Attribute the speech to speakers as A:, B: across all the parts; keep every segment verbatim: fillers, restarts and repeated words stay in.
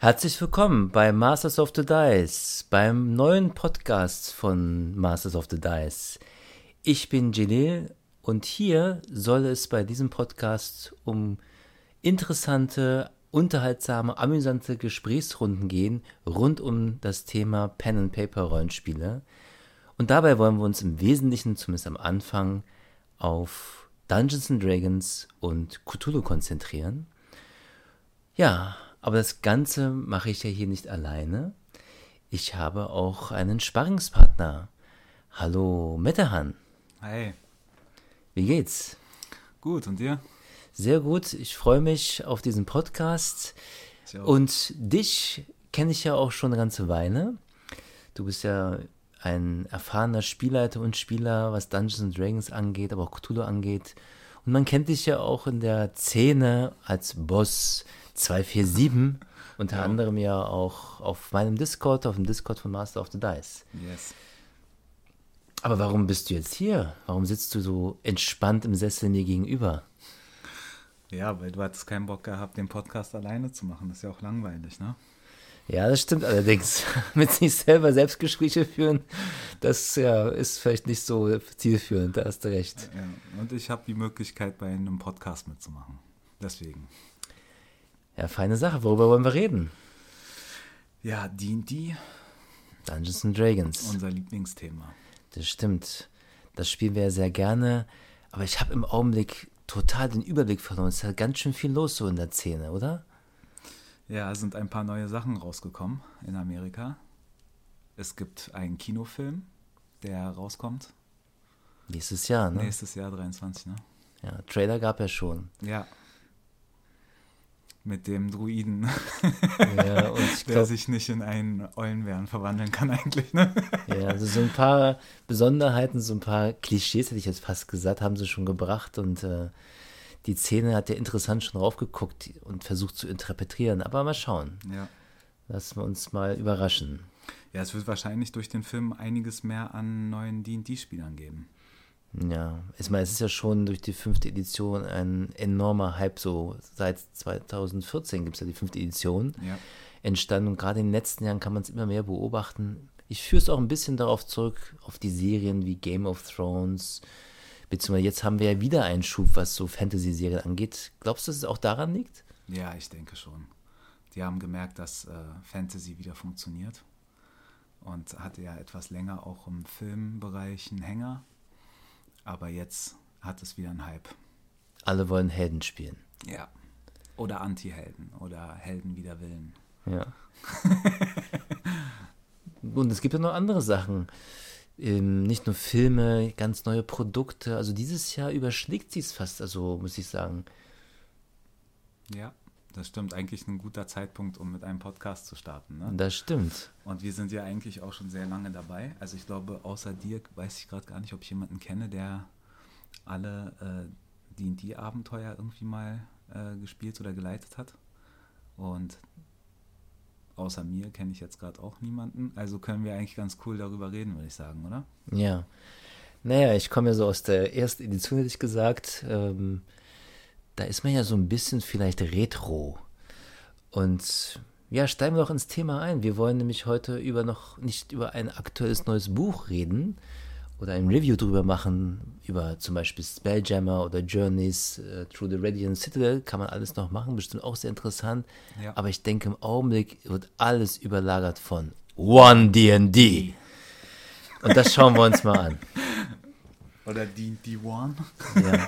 A: Herzlich willkommen bei Masters of the Dice, beim neuen Podcast von Masters of the Dice. Ich bin Jalil und hier soll es bei diesem Podcast um interessante, unterhaltsame, amüsante Gesprächsrunden gehen rund um das Thema Pen-and-Paper-Rollenspiele. Und dabei wollen wir uns im Wesentlichen, zumindest am Anfang, auf Dungeons and Dragons und Cthulhu konzentrieren. Ja, aber das Ganze mache ich ja hier nicht alleine. Ich habe auch einen Sparringspartner. Hallo Metehan.
B: Hi.
A: Wie geht's?
B: Gut, und dir?
A: Sehr gut, ich freue mich auf diesen Podcast. Und dich kenne ich ja auch schon eine ganze Weile. Du bist ja ein erfahrener Spielleiter und Spieler, was Dungeons and Dragons angeht, aber auch Cthulhu angeht. Und man kennt dich ja auch in der Szene als Boss zwei vier sieben, unter ja. anderem ja auch auf meinem Discord, auf dem Discord von Master of the Dice.
B: Yes.
A: Aber warum bist du jetzt hier? Warum sitzt du so entspannt im Sessel mir gegenüber?
B: Ja, weil du hattest keinen Bock gehabt, den Podcast alleine zu machen. Das ist ja auch langweilig, ne?
A: Ja, das stimmt allerdings. Mit sich selber Selbstgespräche führen, das ja, ist vielleicht nicht so zielführend, da hast du recht.
B: Ja, und ich habe die Möglichkeit, bei einem Podcast mitzumachen. Deswegen.
A: Ja, feine Sache. Worüber wollen wir reden?
B: Ja, D und D.
A: Dungeons and Dragons.
B: Unser Lieblingsthema.
A: Das stimmt. Das spielen wir ja sehr gerne. Aber ich habe im Augenblick total den Überblick verloren. Es ist ja ganz schön viel los so in der Szene, oder?
B: Ja, es sind ein paar neue Sachen rausgekommen in Amerika. Es gibt einen Kinofilm, der rauskommt.
A: Nächstes Jahr, ne?
B: Nächstes Jahr, dreiundzwanzig, ne?
A: Ja, Trailer gab ja schon.
B: Ja. Mit dem Druiden,
A: ja, und ich glaub,
B: der sich nicht in einen Eulenbären verwandeln kann eigentlich, ne?
A: Ja, also so ein paar Besonderheiten, so ein paar Klischees, hätte ich jetzt fast gesagt, haben sie schon gebracht und äh, die Szene hat ja interessant schon raufgeguckt und versucht zu interpretieren, aber mal schauen.
B: Ja.
A: Lassen wir uns mal überraschen.
B: Ja, es wird wahrscheinlich durch den Film einiges mehr an neuen D und D-Spielern geben.
A: Ja, ich meine, es ist ja schon durch die fünfte Edition ein enormer Hype, so seit zwanzig vierzehn gibt es ja die fünfte Edition
B: ja.
A: entstanden und gerade in den letzten Jahren kann man es immer mehr beobachten. Ich führe es auch ein bisschen darauf zurück, auf die Serien wie Game of Thrones, beziehungsweise jetzt haben wir ja wieder einen Schub, was so Fantasy-Serien angeht. Glaubst du, dass es auch daran liegt?
B: Ja, ich denke schon. Die haben gemerkt, dass äh, Fantasy wieder funktioniert und hatte ja etwas länger auch im Filmbereich einen Hänger. Aber jetzt hat es wieder einen Hype.
A: Alle wollen Helden spielen.
B: Ja. Oder Anti-Helden. Oder Helden wider Willen.
A: Ja. Und es gibt ja noch andere Sachen. Ähm, nicht nur Filme, ganz neue Produkte. Also dieses Jahr überschlägt sich es fast, also muss ich sagen.
B: Ja, das stimmt. Eigentlich ein guter Zeitpunkt, um mit einem Podcast zu starten. Ne?
A: Das stimmt.
B: Und wir sind ja eigentlich auch schon sehr lange dabei. Also ich glaube, außer dir weiß ich gerade gar nicht, ob ich jemanden kenne, der alle äh, D und D-Abenteuer irgendwie mal äh, gespielt oder geleitet hat. Und außer mir kenne ich jetzt gerade auch niemanden. Also können wir eigentlich ganz cool darüber reden, würde ich sagen, oder?
A: Ja. Naja, ich komme ja so aus der ersten Edition, hätte ich gesagt. Ähm, da ist man ja so ein bisschen vielleicht retro. Und ja, steigen wir doch ins Thema ein. Wir wollen nämlich heute über noch nicht über ein aktuelles neues Buch reden oder ein Review drüber machen, über zum Beispiel Spelljammer oder Journeys uh, Through the Radiant Citadel. Kann man alles noch machen, bestimmt auch sehr interessant.
B: Ja.
A: Aber ich denke, im Augenblick wird alles überlagert von One D and D. Und das schauen wir uns mal an.
B: Oder D und D One.
A: Ja.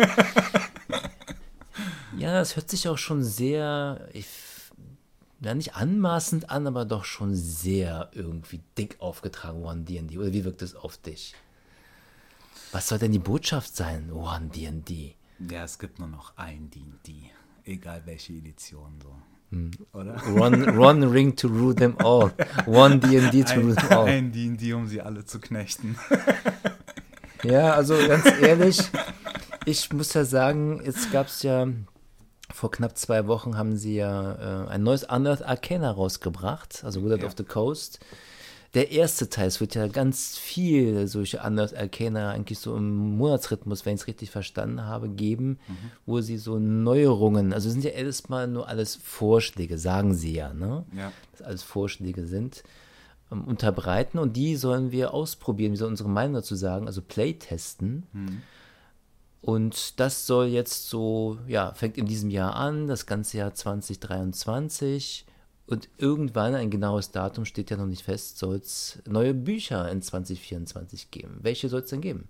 A: Ja, das hört sich auch schon sehr, ich, ja nicht anmaßend an, aber doch schon sehr irgendwie dick aufgetragen, One D and D. Oder wie wirkt es auf dich? Was soll denn die Botschaft sein, One D and D?
B: Ja, es gibt nur noch ein D und D, egal welche Edition so.
A: Hm.
B: Oder?
A: One, one ring to rule them all. One D and D to
B: ein,
A: rule them all.
B: Ein D und D, um sie alle zu knechten.
A: Ja, also ganz ehrlich, ich muss ja sagen, jetzt gab es ja vor knapp zwei Wochen haben sie ja äh, ein neues Unearthed Arcana rausgebracht, also Wizard
B: ja.
A: of the Coast. der erste Teil, es wird ja ganz viel solche Anders Arcana eigentlich so im Monatsrhythmus, wenn ich es richtig verstanden habe, geben, mhm. wo sie so Neuerungen, also sind ja erstmal nur alles Vorschläge, sagen sie ja, ne?
B: Ja.
A: Dass alles Vorschläge sind, ähm, unterbreiten und die sollen wir ausprobieren, wir sollen unsere Meinung dazu sagen, also Playtesten. Mhm. Und das soll jetzt so, ja, fängt in diesem Jahr an, das ganze Jahr zwanzig dreiundzwanzig. Und irgendwann, ein genaues Datum steht ja noch nicht fest, soll es neue Bücher in zwanzig vierundzwanzig geben. Welche soll es denn geben?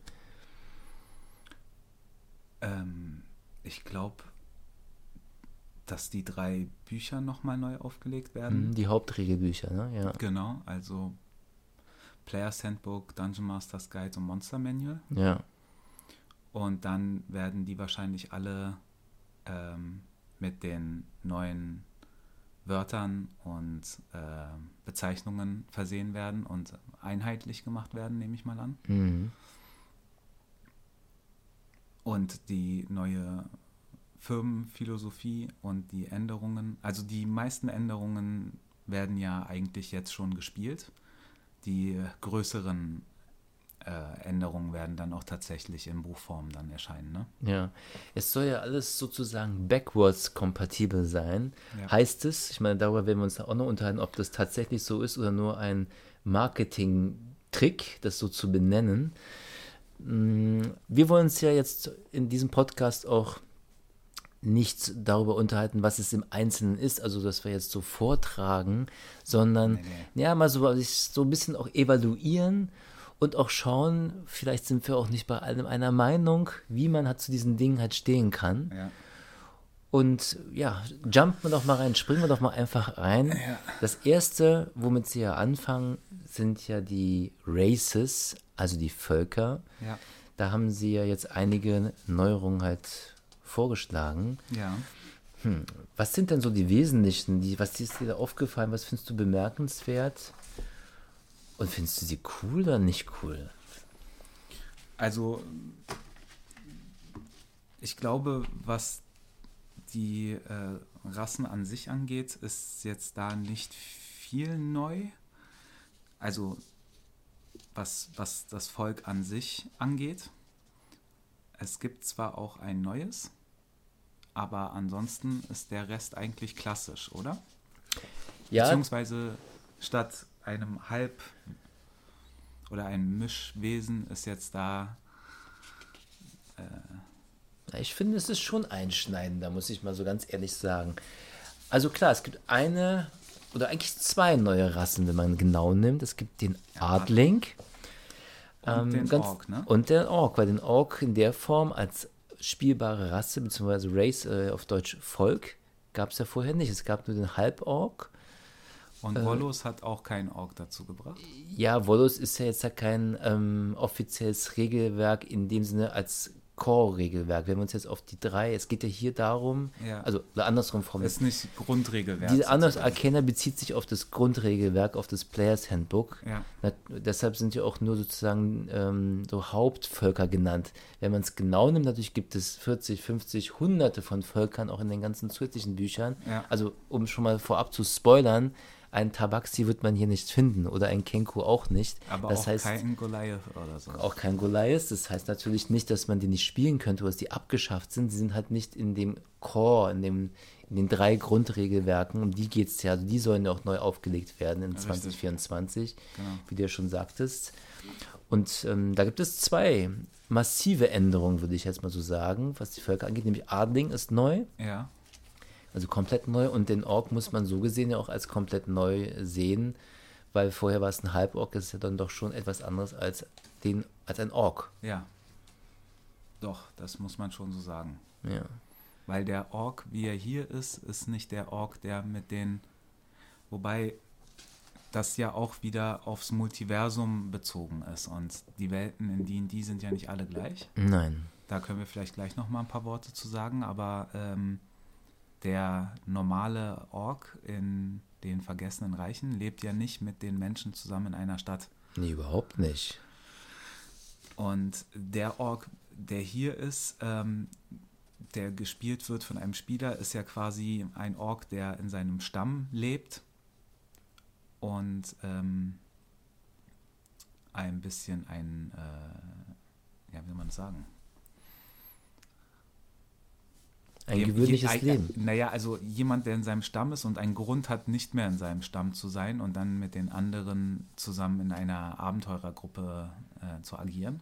B: Ähm, ich glaube, dass die drei Bücher nochmal neu aufgelegt werden.
A: Die Hauptregelbücher, ne? Ja.
B: Genau, also Player's Handbook, Dungeon Master's Guide und Monster Manual.
A: Ja.
B: Und dann werden die wahrscheinlich alle ähm, mit den neuen Wörtern und äh, Bezeichnungen versehen werden und einheitlich gemacht werden, nehme ich mal an.
A: Mhm.
B: Und die neue Firmenphilosophie und die Änderungen, also die meisten Änderungen werden ja eigentlich jetzt schon gespielt. Die größeren äh, Änderungen werden dann auch tatsächlich in Buchform dann erscheinen, ne?
A: Ja, es soll ja alles sozusagen backwards kompatibel sein,
B: Ja.
A: heißt es. Ich meine, darüber werden wir uns auch noch unterhalten, ob das tatsächlich so ist oder nur ein Marketing-Trick, das so zu benennen. Wir wollen uns ja jetzt in diesem Podcast auch nicht darüber unterhalten, was es im Einzelnen ist, also dass wir jetzt so vortragen, sondern
B: Nee, nee.
A: ja, mal so, so ein bisschen auch evaluieren und auch schauen, vielleicht sind wir auch nicht bei allem einer Meinung, wie man halt zu diesen Dingen halt stehen kann.
B: Ja.
A: Und ja, jumpen wir doch mal rein, springen wir doch mal einfach rein.
B: Ja.
A: Das erste, womit sie ja anfangen, sind ja die Races, also die Völker.
B: Ja.
A: Da haben sie ja jetzt einige Neuerungen halt vorgeschlagen.
B: Ja.
A: Hm. Was sind denn so die wesentlichen? Die, was ist dir da aufgefallen? Was findest du bemerkenswert? Und findest du sie cool oder nicht cool?
B: Also, ich glaube, was die äh, Rassen an sich angeht, ist jetzt da nicht viel neu. Also, was, was das Volk an sich angeht. Es gibt zwar auch ein neues, aber ansonsten ist der Rest eigentlich klassisch, oder?
A: Ja.
B: Beziehungsweise statt einem Halb- oder einem Mischwesen ist jetzt da äh,
A: Ich finde, es ist schon einschneidender, muss ich mal so ganz ehrlich sagen. Also klar, es gibt eine oder eigentlich zwei neue Rassen, wenn man genau nimmt. Es gibt den Adling
B: und
A: ähm,
B: den
A: ganz,
B: Ork, ne?
A: und den Ork, weil den Ork in der Form als spielbare Rasse, beziehungsweise Race äh, auf Deutsch Volk, gab es ja vorher nicht. Es gab nur den Halbork.
B: Und Volos äh, hat auch keinen Ork dazu gebracht.
A: Ja, Volos ist ja jetzt ja kein ähm, offizielles Regelwerk in dem Sinne als Core-Regelwerk. Wenn wir uns jetzt auf die drei, es geht ja hier darum,
B: Ja.
A: also oder andersrum formuliert.
B: Ist nicht Grundregelwerk.
A: Diese Anders
B: sozusagen.
A: Arcana bezieht sich auf das Grundregelwerk, auf das Players Handbook.
B: Ja.
A: Na, deshalb sind ja auch nur sozusagen ähm, so Hauptvölker genannt. Wenn man es genau nimmt, natürlich gibt es vierzig, fünfzig, hunderte von Völkern auch in den ganzen zusätzlichen Büchern.
B: Ja.
A: Also um schon mal vorab zu spoilern, ein Tabaxi wird man hier nicht finden oder ein Kenku auch nicht.
B: Aber
A: das
B: auch
A: heißt,
B: kein Goliath oder so.
A: auch kein Goliath. Das heißt natürlich nicht, dass man die nicht spielen könnte oder dass die abgeschafft sind. Sie sind halt nicht in dem Core, in, dem, in den drei Grundregelwerken. Um die geht es ja. Also die sollen ja auch neu aufgelegt werden in
B: Richtig.
A: zwanzig vierundzwanzig,
B: Genau.
A: wie du ja schon sagtest. Und ähm, da gibt es zwei massive Änderungen, würde ich jetzt mal so sagen, was die Völker angeht. Nämlich Adling ist neu.
B: Ja.
A: Also komplett neu, und den Ork muss man so gesehen ja auch als komplett neu sehen, weil vorher war es ein Halbork, das ist ja dann doch schon etwas anderes als, den, als ein Ork.
B: Ja. Doch, das muss man schon so sagen.
A: Ja.
B: Weil der Ork, wie er hier ist, ist nicht der Ork, der mit den... Wobei das ja auch wieder aufs Multiversum bezogen ist. Und die Welten in D und D sind ja nicht alle gleich.
A: Nein.
B: Da können wir vielleicht gleich noch mal ein paar Worte zu sagen. Aber ähm, der normale Ork in den Vergessenen Reichen lebt ja nicht mit den Menschen zusammen in einer Stadt.
A: Nee, überhaupt nicht.
B: Und der Ork, der hier ist, ähm, der gespielt wird von einem Spieler, ist ja quasi ein Ork, der in seinem Stamm lebt und ähm, ein bisschen ein, äh, ja, wie soll man das sagen?
A: Ein gewöhnliches
B: je,
A: Leben.
B: Naja, also jemand, der in seinem Stamm ist und einen Grund hat, nicht mehr in seinem Stamm zu sein und dann mit den anderen zusammen in einer Abenteurergruppe äh, zu agieren.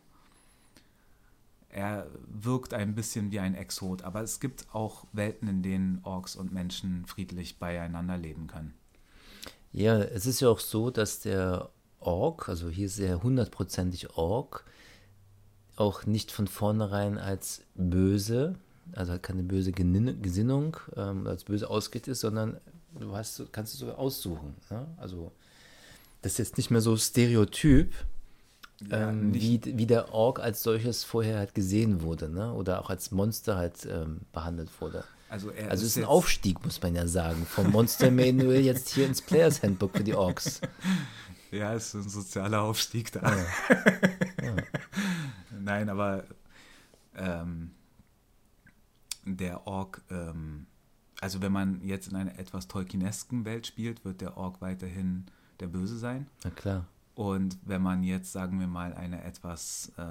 B: Er wirkt ein bisschen wie ein Exot, aber es gibt auch Welten, in denen Orks und Menschen friedlich beieinander leben können.
A: Ja, es ist ja auch so, dass der Ork, also hier ist er hundertprozentig Ork, auch nicht von vornherein als böse, also hat keine böse Genin- Gesinnung, ähm, als böse ausgeht ist, sondern du hast, kannst es sogar aussuchen. Ja? Also das ist jetzt nicht mehr so Stereotyp,
B: Ja,
A: ähm,
B: nicht,
A: wie, wie der Ork als solches vorher halt gesehen wurde, ne? Oder auch als Monster halt ähm, behandelt wurde.
B: also er
A: Also es
B: ist
A: ist ein
B: jetzt,
A: Aufstieg, muss man ja sagen, vom Monster Manual jetzt hier ins Players Handbook für die Orks.
B: ja, es ist ein sozialer Aufstieg da.
A: Ja, ja,
B: Nein, aber ähm, der Ork, ähm, also wenn man jetzt in einer etwas Tolkienesken Welt spielt, wird der Ork weiterhin der Böse sein.
A: na klar.
B: Und wenn man jetzt, sagen wir mal, eine etwas äh,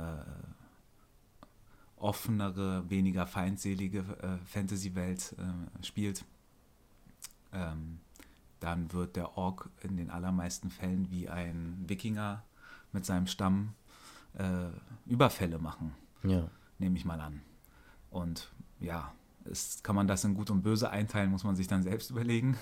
B: offenere, weniger feindselige äh, Fantasy-Welt äh, spielt, ähm, dann wird der Ork in den allermeisten Fällen wie ein Wikinger mit seinem Stamm äh, Überfälle machen,
A: Ja.
B: nehme ich mal an. Und ja, ist, kann man das in Gut und Böse einteilen, muss man sich dann selbst überlegen.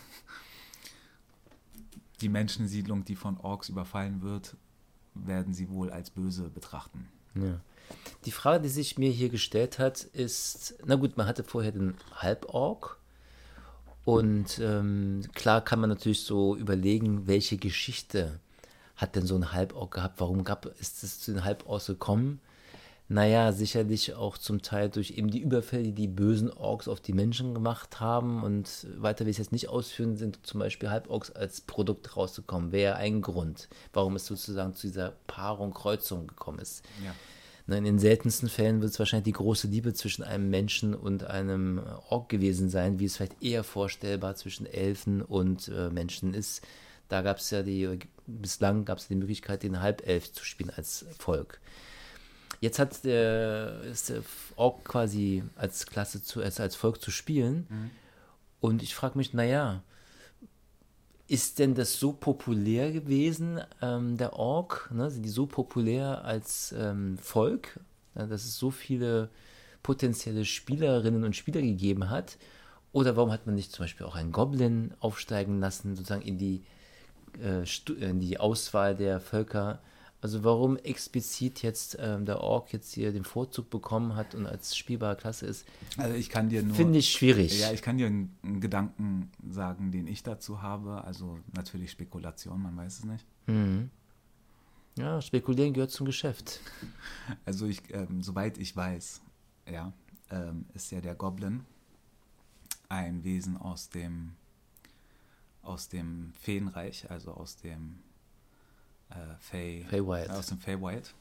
B: Die Menschensiedlung, die von Orks überfallen wird, werden sie wohl als böse betrachten.
A: Ja. Die Frage, die sich mir hier gestellt hat, ist, na gut, man hatte vorher den Halborg und ähm, klar kann man natürlich so überlegen, welche Geschichte hat denn so ein Halborg gehabt, warum gab, ist es zu den Halborgs gekommen? Naja, sicherlich auch zum Teil durch eben die Überfälle, die die bösen Orks auf die Menschen gemacht haben und weiter will ich es jetzt nicht ausführen, sind zum Beispiel Halborgs als Produkt rausgekommen. Wäre ein Grund, warum es sozusagen zu dieser Paarung, Kreuzung gekommen ist.
B: Ja.
A: Na, in den seltensten Fällen wird es wahrscheinlich die große Liebe zwischen einem Menschen und einem Ork gewesen sein, wie es vielleicht eher vorstellbar zwischen Elfen und äh, Menschen ist. Da gab es ja die, bislang gab es die Möglichkeit, den Halbelf zu spielen als Volk. Jetzt hat der, ist der Ork quasi als Klasse, zu, als, als Volk zu spielen.
B: Mhm.
A: Und ich frage mich, naja, ist denn das so populär gewesen, ähm, der Ork? Ne? Sind die so populär als ähm, Volk, ja, dass es so viele potenzielle Spielerinnen und Spieler gegeben hat? Oder warum hat man nicht zum Beispiel auch einen Goblin aufsteigen lassen, sozusagen in die, äh, Stu- in die Auswahl der Völker? Also warum explizit jetzt ähm, der Ork jetzt hier den Vorzug bekommen hat und als spielbare Klasse ist,
B: Also ich kann dir nur...
A: finde ich schwierig.
B: Ja, ich kann dir einen, einen Gedanken sagen, den ich dazu habe. Also natürlich Spekulation, man weiß es nicht.
A: Mhm. Ja, spekulieren gehört zum Geschäft.
B: Also ich, ähm, soweit ich weiß, ja, ähm, ist ja der Goblin ein Wesen aus dem aus dem Feenreich, also aus dem äh, Fey,
A: Feywild.
B: äh, aus dem Feywild.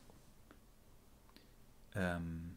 B: Ähm,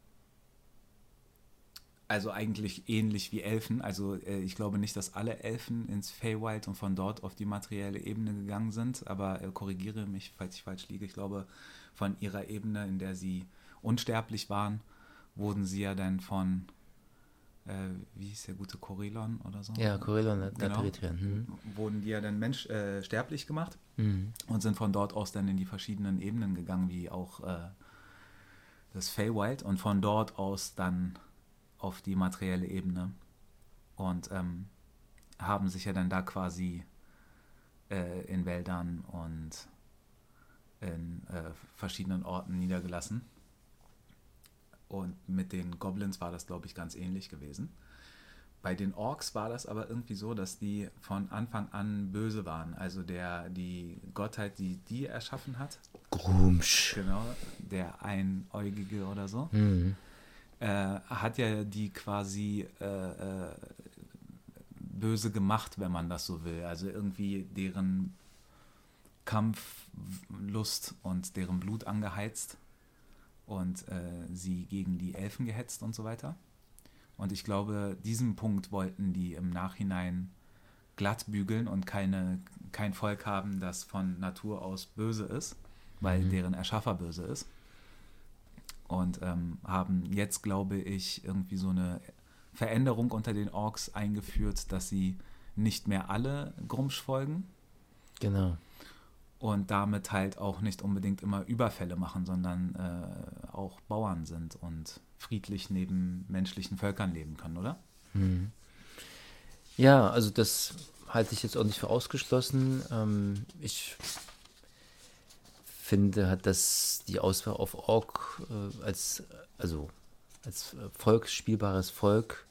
B: also eigentlich ähnlich wie Elfen. Also äh, ich glaube nicht, dass alle Elfen ins Feywild und von dort auf die materielle Ebene gegangen sind, aber äh, korrigiere mich, falls ich falsch liege. Ich glaube, von ihrer Ebene, in der sie unsterblich waren, wurden sie ja dann von, äh, wie hieß der gute Corellon oder so?
A: Ja, Corellon hat
B: Genau.
A: Hm.
B: Wurden die ja dann Mensch, äh, sterblich gemacht
A: Mhm.
B: und sind von dort aus dann in die verschiedenen Ebenen gegangen, wie auch äh, das Feywild und von dort aus dann auf die materielle Ebene und ähm, haben sich ja dann da quasi äh, in Wäldern und in äh, verschiedenen Orten niedergelassen. Und mit den Goblins war das, glaube ich, ganz ähnlich gewesen. Bei den Orks war das aber irgendwie so, dass die von Anfang an böse waren. Also der, die Gottheit, die die erschaffen hat,
A: Grumsch.
B: genau, der Einäugige oder so,
A: Mhm.
B: äh, hat ja die quasi äh, äh, böse gemacht, wenn man das so will. Also irgendwie deren Kampflust und deren Blut angeheizt und äh, sie gegen die Elfen gehetzt und so weiter. Und ich glaube, diesen Punkt wollten die im Nachhinein glatt bügeln und keine, kein Volk haben, das von Natur aus böse ist. weil mhm. deren Erschaffer böse ist. Und ähm, haben jetzt, glaube ich, irgendwie so eine Veränderung unter den Orks eingeführt, dass sie nicht mehr alle Grummsch folgen.
A: Genau.
B: Und damit halt auch nicht unbedingt immer Überfälle machen, sondern äh, auch Bauern sind und friedlich neben menschlichen Völkern leben können, oder?
A: Mhm. Ja, also das halte ich jetzt auch nicht für ausgeschlossen. Ähm, ich finde, hat das die Auswahl auf Ork äh, als, also als Volk, spielbares Volk.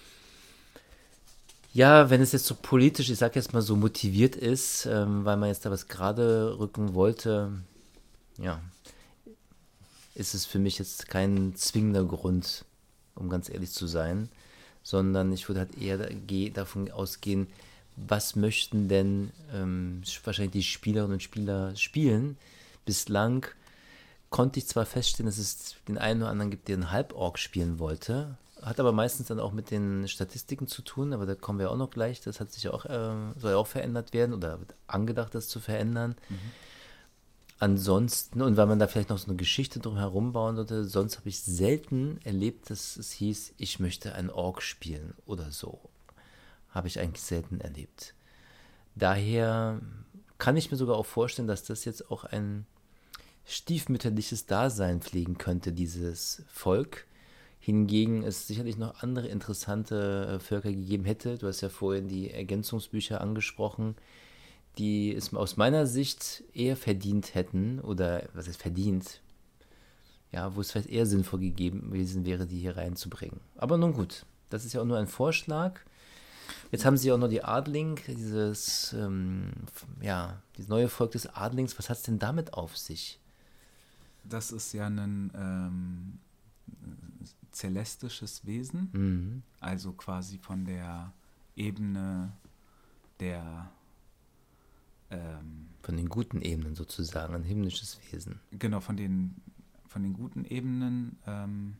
A: Ja, wenn es jetzt so politisch, ich sag jetzt mal so motiviert ist, ähm, weil man jetzt da was gerade rücken wollte, ja, ist es für mich jetzt kein zwingender Grund, um ganz ehrlich zu sein, sondern ich würde halt eher davon ausgehen, was möchten denn ähm, wahrscheinlich die Spielerinnen und Spieler spielen. Bislang konnte ich zwar feststellen, dass es den einen oder anderen gibt, der einen Halborg spielen wollte, hat aber meistens dann auch mit den Statistiken zu tun, aber da kommen wir auch noch gleich, das hat sich auch, äh, soll ja auch verändert werden oder wird angedacht, das zu verändern. Mhm. Ansonsten, und weil man da vielleicht noch so eine Geschichte drum herum bauen sollte, sonst habe ich selten erlebt, dass es hieß, ich möchte einen Ork spielen oder so. Habe ich eigentlich selten erlebt. Daher kann ich mir sogar auch vorstellen, dass das jetzt auch ein stiefmütterliches Dasein pflegen könnte, dieses Volk. Hingegen es sicherlich noch andere interessante Völker gegeben hätte. Du hast ja vorhin die Ergänzungsbücher angesprochen, die es aus meiner Sicht eher verdient hätten, oder was heißt verdient, ja, wo es vielleicht eher sinnvoll gegeben gewesen wäre, die hier reinzubringen. Aber nun gut, das ist ja auch nur ein Vorschlag. Jetzt haben sie auch noch die Adling, dieses, ähm, ja, dieses neue Volk des Adlings. Was hat es denn damit auf sich?
B: Das ist ja ein ähm, celestisches Wesen,
A: mhm.
B: also quasi von der Ebene der ähm,
A: von den guten Ebenen sozusagen, ein himmlisches Wesen.
B: Genau, von den, von den guten Ebenen ähm,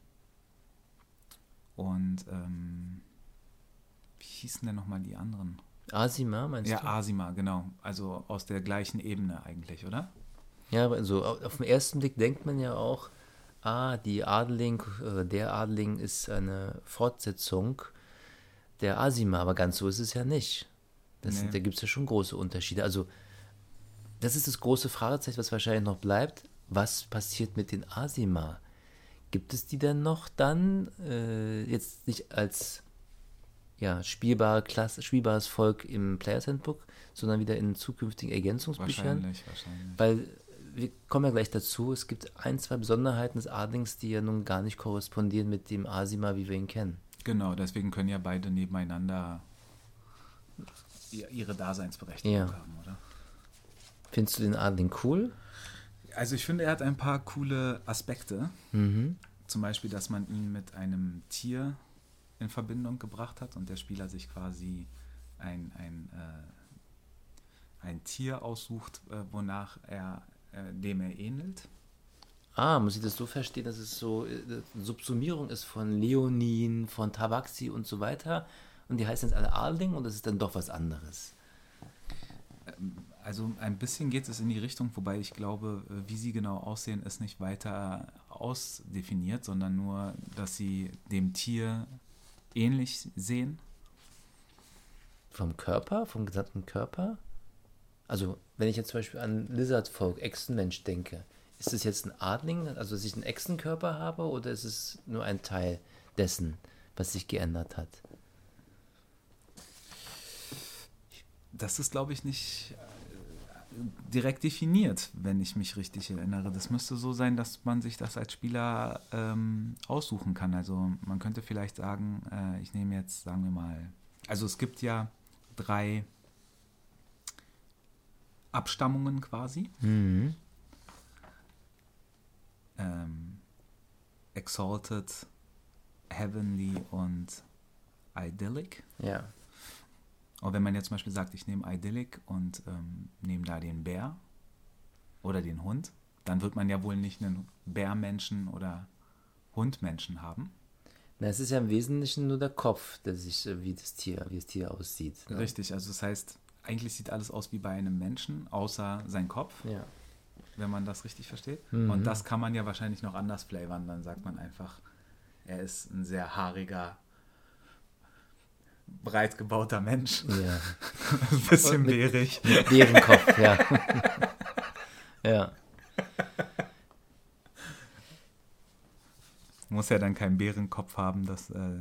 B: und ähm, wie hießen denn nochmal die anderen?
A: Asima, meinst
B: ja,
A: du?
B: Ja, Asima, genau. Also aus der gleichen Ebene eigentlich, oder?
A: Ja, also auf den ersten Blick denkt man ja auch, ah, die Adling, äh, der Adling ist eine Fortsetzung der Asima, aber ganz so ist es ja nicht. Das nee. sind, da gibt es ja schon große Unterschiede. Also das ist das große Fragezeichen, was wahrscheinlich noch bleibt. Was passiert mit den Asima? Gibt es die denn noch dann, äh, jetzt nicht als ja, spielbare Klasse, spielbares Volk im Players Handbook, sondern wieder in zukünftigen Ergänzungsbüchern?
B: Wahrscheinlich, wahrscheinlich.
A: Weil wir kommen ja gleich dazu, es gibt ein, zwei Besonderheiten des Adlings, die ja nun gar nicht korrespondieren mit dem Asima, wie wir ihn kennen.
B: Genau, deswegen können ja beide nebeneinander ihre Daseinsberechtigung ja. haben, oder?
A: Findest du den Adling cool?
B: Also ich finde, er hat ein paar coole Aspekte.
A: Mhm.
B: Zum Beispiel, dass man ihn mit einem Tier in Verbindung gebracht hat und der Spieler sich quasi ein, ein, äh, ein Tier aussucht, äh, wonach er äh, dem er ähnelt.
A: Ah, muss ich das so verstehen, dass es so äh, Subsumierung ist von Leonin, von Tabaxi und so weiter und die heißen jetzt alle Adling und das ist dann doch was anderes?
B: Also ein bisschen geht es in die Richtung, wobei ich glaube, wie sie genau aussehen, ist nicht weiter ausdefiniert, sondern nur, dass sie dem Tier ähnlich sehen.
A: Vom Körper, vom gesamten Körper? Also wenn ich jetzt zum Beispiel an Lizardfolk, Echsenmensch denke, ist es jetzt ein Adling, also dass ich einen Echsenkörper habe, oder ist es nur ein Teil dessen, was sich geändert hat?
B: Das ist, glaube ich, nicht direkt definiert, wenn ich mich richtig erinnere. Das müsste so sein, dass man sich das als Spieler ähm, aussuchen kann. Also man könnte vielleicht sagen, äh, ich nehme jetzt, sagen wir mal, also es gibt ja drei Abstammungen quasi.
A: Mhm.
B: Ähm, Exalted, Heavenly und Idyllic.
A: Ja.
B: Und wenn man jetzt zum Beispiel sagt, ich nehme Idyllic und ähm, nehme da den Bär oder den Hund, dann wird man ja wohl nicht einen Bärmenschen oder Hundmenschen haben.
A: Na, es ist ja im Wesentlichen nur der Kopf, der sich, wie das Tier, wie das Tier aussieht.
B: Richtig, also das heißt, eigentlich sieht alles aus wie bei einem Menschen, außer sein Kopf.
A: Ja.
B: wenn man das richtig versteht.
A: Mhm.
B: Und das kann man ja wahrscheinlich noch anders flavoren. Dann sagt man einfach, er ist ein sehr haariger, breit gebauter Mensch.
A: Ja.
B: Ein bisschen
A: mit,
B: bärig.
A: Mit Bärenkopf, ja. Ja.
B: Muss ja dann keinen Bärenkopf haben, dass, äh,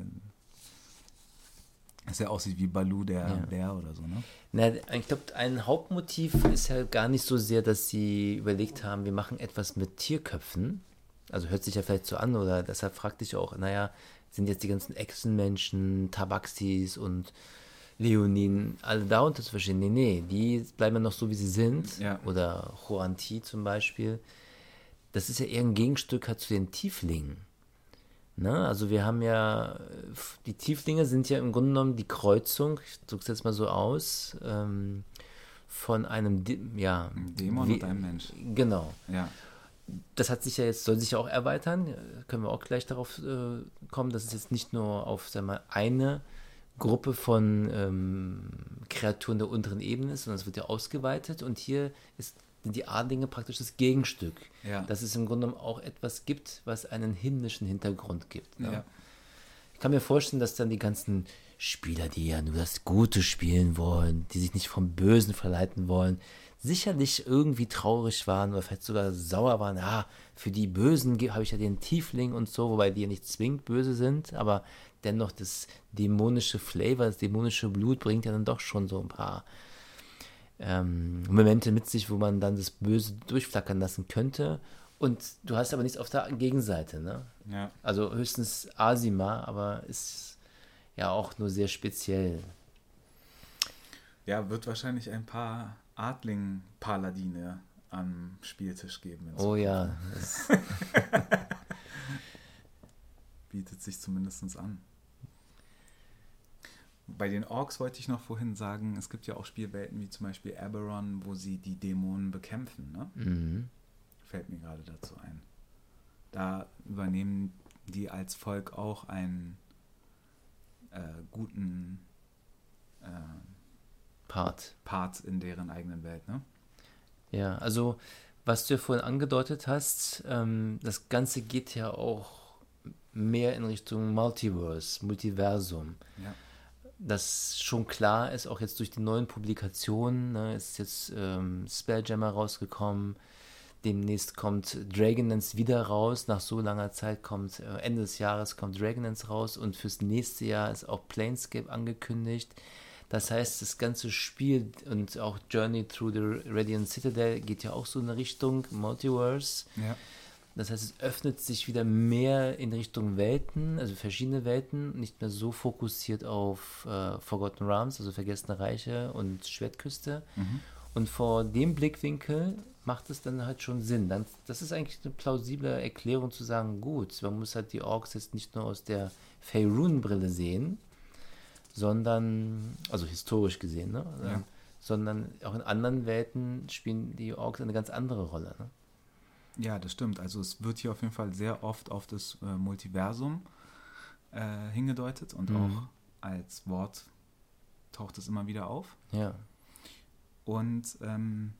B: dass er aussieht wie Baloo, der
A: Ja.
B: Bär oder so, ne?
A: Na, ich glaube, ein Hauptmotiv ist ja gar nicht so sehr, dass sie überlegt haben, wir machen etwas mit Tierköpfen. Also hört sich ja vielleicht so an, oder deshalb fragte ich auch, naja, sind jetzt die ganzen Echsenmenschen, Tabaxis und Leonin alle darunter zu verstehen? Nee, nee, die bleiben ja noch so, wie sie sind.
B: Ja.
A: Oder Huanti zum Beispiel. Das ist ja eher ein Gegenstück halt zu den Tieflingen. Ne? Also wir haben ja, die Tieflinge sind ja im Grunde genommen die Kreuzung, ich drücke es jetzt mal so aus, ähm, von einem, De- ja,
B: Ein Dämon
A: wie-
B: und ein Mensch.
A: Genau.
B: Ja.
A: Das hat sich ja jetzt, soll sich ja auch erweitern, äh, können wir auch gleich darauf äh, kommen, dass es jetzt nicht nur auf, sagen wir mal, eine Gruppe von ähm, Kreaturen der unteren Ebene ist, sondern es wird ja ausgeweitet und hier ist, sind die Adlinge praktisch das Gegenstück.
B: Ja.
A: Dass es im Grunde genommen auch etwas gibt, was einen himmlischen Hintergrund gibt. Ne?
B: Ja.
A: Ich kann mir vorstellen, dass dann die ganzen Spieler, die ja nur das Gute spielen wollen, die sich nicht vom Bösen verleiten wollen, sicherlich irgendwie traurig waren oder vielleicht sogar sauer waren. Ja, für die Bösen ge- habe ich ja den Tiefling und so, wobei die ja nicht zwingend böse sind, aber dennoch das dämonische Flavor, das dämonische Blut bringt ja dann doch schon so ein paar ähm, Momente mit sich, wo man dann das Böse durchflackern lassen könnte. Und du hast aber nichts auf der Gegenseite, ne?
B: Ja.
A: Also höchstens Asima, aber ist ja auch nur sehr speziell.
B: Ja, wird wahrscheinlich ein paar Adling-Paladine am Spieltisch geben. in
A: Oh
B: Zukunft.
A: ja, das,
B: Bietet sich zumindest an. Bei den Orks wollte ich noch vorhin sagen, es gibt ja auch Spielwelten wie zum Beispiel Eberron, wo sie die Dämonen bekämpfen, ne?
A: mhm.
B: Fällt mir gerade dazu ein. Da übernehmen die als Volk auch einen äh, guten äh,
A: Part.
B: Part in deren eigenen Welt, ne?
A: Ja, also was du ja vorhin angedeutet hast, ähm, das Ganze geht ja auch mehr in Richtung Multiverse, Multiversum.
B: Ja.
A: Das schon klar ist, auch jetzt durch die neuen Publikationen, ne, ist jetzt ähm, Spelljammer rausgekommen, demnächst kommt Dragonlance wieder raus, nach so langer Zeit kommt, äh, Ende des Jahres kommt Dragonlance raus und fürs nächste Jahr ist auch Planescape angekündigt. Das heißt, das ganze Spiel und auch Journey Through the Radiant Citadel geht ja auch so in eine Richtung Multiverse.
B: Ja.
A: Das heißt, es öffnet sich wieder mehr in Richtung Welten, also verschiedene Welten, nicht mehr so fokussiert auf äh, Forgotten Realms, also Vergessene Reiche und Schwertküste.
B: Mhm.
A: Und vor dem Blickwinkel macht es dann halt schon Sinn. Dann, das ist eigentlich eine plausible Erklärung zu sagen, gut, man muss halt die Orks jetzt nicht nur aus der Faerun-Brille sehen, sondern, also historisch gesehen, ne?
B: Ja.
A: Ähm, sondern auch in anderen Welten spielen die Orks eine ganz andere Rolle. Ne?
B: Ja, das stimmt. Also es wird hier auf jeden Fall sehr oft auf das äh, Multiversum äh, hingedeutet und
A: Mhm.
B: auch als Wort taucht es immer wieder auf.
A: Ja.
B: Und ähm,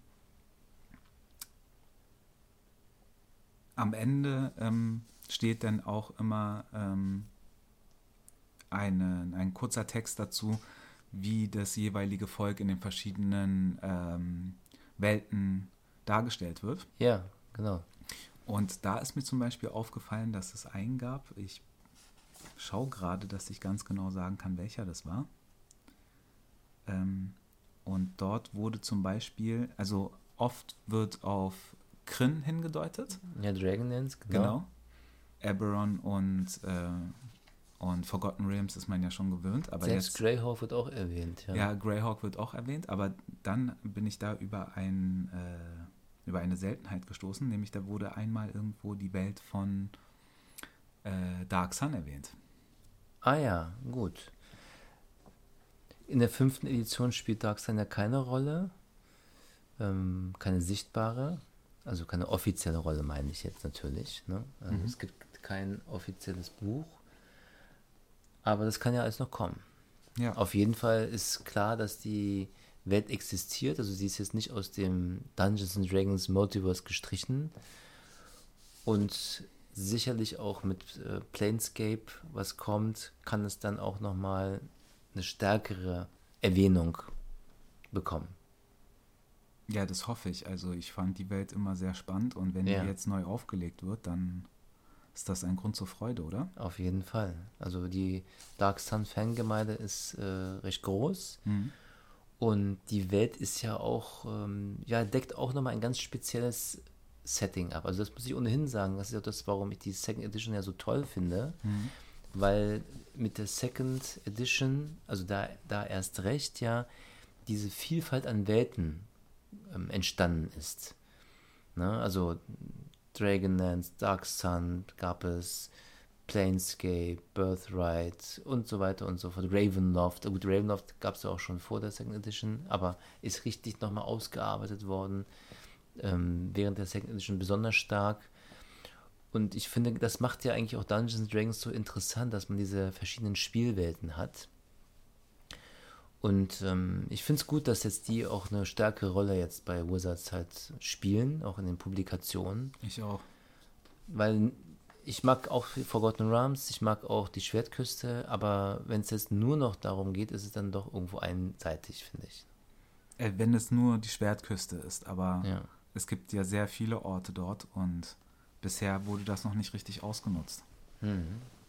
B: am Ende ähm, steht dann auch immer ähm, eine, ein kurzer Text dazu, wie das jeweilige Volk in den verschiedenen ähm, Welten dargestellt wird.
A: Ja, genau.
B: Und da ist mir zum Beispiel aufgefallen, dass es einen gab. Ich schaue gerade, dass ich ganz genau sagen kann, welcher das war. Ähm, und dort wurde zum Beispiel, also oft wird auf Krynn hingedeutet.
A: Ja, Dragonlance, genau.
B: Genau. Eberron und, äh, und Forgotten Realms ist man ja schon gewöhnt. Aber
A: Selbst
B: jetzt,
A: Greyhawk wird auch erwähnt. Ja,
B: ja, Greyhawk wird auch erwähnt, aber dann bin ich da über ein äh, über eine Seltenheit gestoßen, nämlich da wurde einmal irgendwo die Welt von äh, Dark Sun erwähnt.
A: Ah ja, gut. In der fünften Edition spielt Dark Sun ja keine Rolle, ähm, keine sichtbare, also keine offizielle Rolle, meine ich jetzt natürlich. Ne? Also
B: Mhm.
A: es gibt kein offizielles Buch, aber das kann ja alles noch kommen.
B: Ja.
A: Auf jeden Fall ist klar, dass die Welt existiert. Also sie ist jetzt nicht aus dem Dungeons and Dragons Multiverse gestrichen. Und sicherlich auch mit äh, Planescape, was kommt, kann es dann auch nochmal eine stärkere Erwähnung bekommen.
B: Ja, das hoffe ich. Also ich fand die Welt immer sehr spannend und wenn
A: Ja.
B: die jetzt neu aufgelegt wird, dann ist das ein Grund zur Freude, oder?
A: Auf jeden Fall. Also die Dark Sun Fangemeinde ist äh, recht groß.
B: Mhm.
A: Und die Welt ist ja auch, ähm, ja, deckt auch nochmal ein ganz spezielles Setting ab. Also das muss ich ohnehin sagen. Das ist ja das, warum ich die Second Edition ja so toll finde.
B: Mhm.
A: Weil mit der Second Edition, also da, da erst recht ja, diese Vielfalt an Welten ähm, entstanden ist. Ne? Also Dragonlance, Dark Sun gab es, Planescape, Birthright und so weiter und so fort. Ravenloft, gut, Ravenloft gab es ja auch schon vor der Second Edition, aber ist richtig nochmal ausgearbeitet worden, ähm, während der Second Edition besonders stark. Und ich finde, das macht ja eigentlich auch Dungeons and Dragons so interessant, dass man diese verschiedenen Spielwelten hat. Und ähm, ich finde es gut, dass jetzt die auch eine stärkere Rolle jetzt bei Wizards halt spielen, auch in den Publikationen.
B: Ich auch.
A: Weil ich mag auch Forgotten Realms, ich mag auch die Schwertküste, aber wenn es jetzt nur noch darum geht, ist es dann doch irgendwo einseitig, finde ich.
B: Äh, wenn es nur die Schwertküste ist, aber
A: Ja.
B: es gibt ja sehr viele Orte dort und bisher wurde das noch nicht richtig ausgenutzt.
A: Mhm.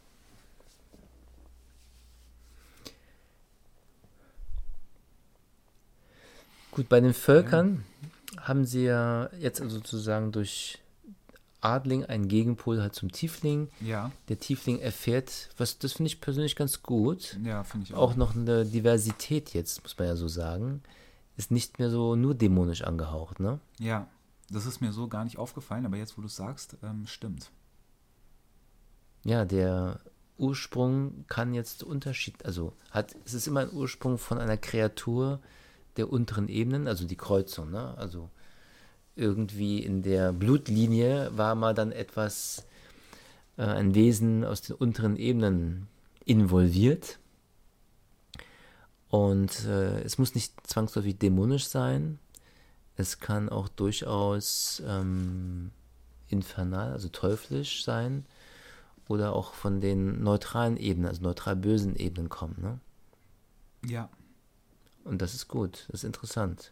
A: Gut, bei den Völkern haben sie ja jetzt also sozusagen durch Adling einen Gegenpol halt zum Tiefling.
B: Ja,
A: Der Tiefling erfährt, was das finde ich persönlich ganz gut,
B: ja, finde ich auch.
A: auch noch eine Diversität jetzt, muss man ja so sagen. Ist nicht mehr so nur dämonisch angehaucht, ne?
B: Ja, das ist mir so gar nicht aufgefallen, aber jetzt, wo du es sagst, ähm, stimmt.
A: Ja, der Ursprung kann jetzt Unterschied, also hat, es ist immer ein Ursprung von einer Kreatur der unteren Ebenen, also die Kreuzung, ne? Also irgendwie in der Blutlinie war mal dann etwas, äh, ein Wesen aus den unteren Ebenen involviert. Und äh, es muss nicht zwangsläufig dämonisch sein. Es kann auch durchaus ähm, infernal, also teuflisch sein. Oder auch von den neutralen Ebenen, also neutral bösen Ebenen kommen. Ne?
B: Ja,
A: Und das ist gut, das ist interessant.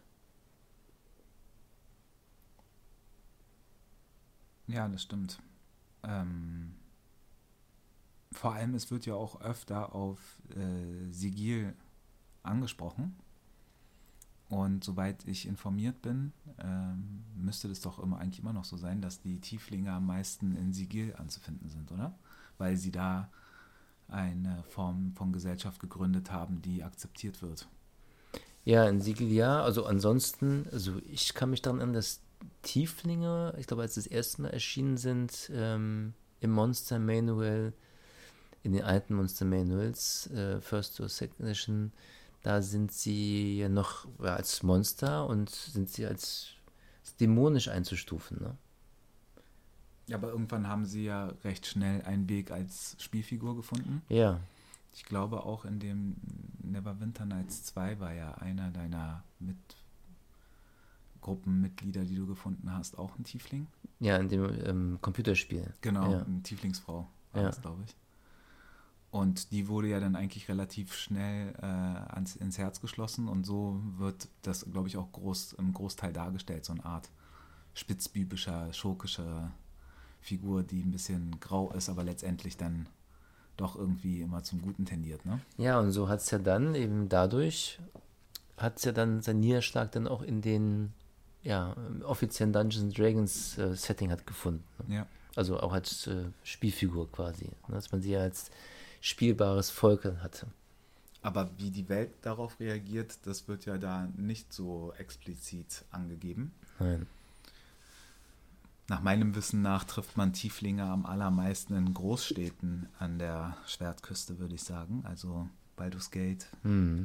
B: ja, das stimmt. Ähm, vor allem, es wird ja auch öfter auf äh, Sigil angesprochen. Und soweit ich informiert bin, ähm, müsste das doch immer eigentlich immer noch so sein, dass die Tieflinge am meisten in Sigil anzufinden sind, oder? Weil sie da eine Form von Gesellschaft gegründet haben, die akzeptiert wird.
A: Ja, in Siegel ja, also ansonsten, also ich kann mich daran erinnern, dass Tieflinge, ich glaube, als sie das erste Mal erschienen sind, ähm, im Monster Manual, in den alten Monster Manuals, äh, First or Second Edition, da sind sie ja noch ja, als Monster und sind sie als dämonisch einzustufen, ne?
B: Ja, aber irgendwann haben sie ja recht schnell einen Weg als Spielfigur gefunden.
A: Ja,
B: Ich glaube auch in dem Neverwinter Nights zwei war ja einer deiner mit Gruppenmitglieder, die du gefunden hast, auch ein Tiefling.
A: ja, in dem ähm, Computerspiel.
B: Genau,
A: Ja.
B: eine Tieflingsfrau war
A: Ja.
B: das, glaube ich. Und die wurde ja dann eigentlich relativ schnell äh, ans, ins Herz geschlossen und so wird das, glaube ich, auch groß, im Großteil dargestellt, so eine Art spitzbübischer, schurkischer Figur, die ein bisschen grau ist, aber letztendlich dann doch irgendwie immer zum Guten tendiert, ne?
A: Ja, und so hat es ja dann eben dadurch, hat es ja dann seinen Niederschlag dann auch in den ja, offiziellen Dungeons and Dragons äh, Setting hat gefunden. Ne?
B: Ja.
A: Also auch als äh, Spielfigur quasi, ne? Dass man sie ja als spielbares Volk dann hatte.
B: Aber wie die Welt darauf reagiert, das wird ja da nicht so explizit angegeben.
A: Nein.
B: Nach meinem Wissen nach trifft man Tieflinge am allermeisten in Großstädten an der Schwertküste, würde ich sagen. Also Baldur's Gate,
A: Hm.